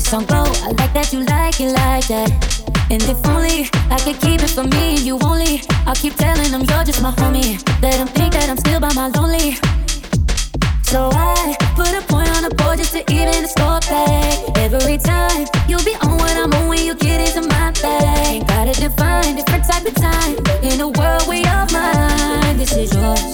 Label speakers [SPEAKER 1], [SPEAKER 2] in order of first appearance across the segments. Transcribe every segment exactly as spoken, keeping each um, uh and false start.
[SPEAKER 1] song go. I like that you like it like that. And if only I could keep it for me and you only, I'll keep telling them you're just my homie. Let them think that I'm still by my lonely. So I put a point on the board just to even the score back. Every time you'll be on what I'm on when you get into my bag. Ain't gotta define different type of time in a world way of mine. This is yours.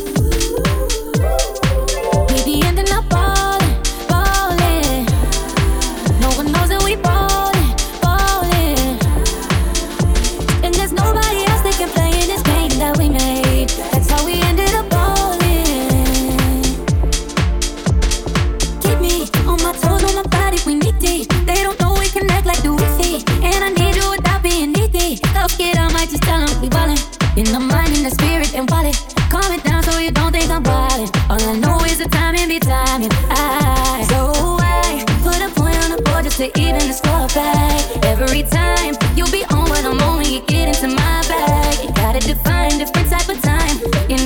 [SPEAKER 1] We be ending up ballin', ballin'. No one knows that we ballin', ballin'. And there's nobody else that can play in this game that we made. That's how we ended up ballin'. Keep me on my toes, on my body, we need deep. They don't know we connect like the Wi-Fi. And I need you without being needy. Don't get, I might just tell them we ballin'. In the mind, in the spirit, and wallet. Calm it down so you don't think I'm wildin'. All I know is the timing be timing. I, so I put a point on the board just to even the score back. Every time you'll be on what I'm on when you get into my bag. You gotta define different type of time in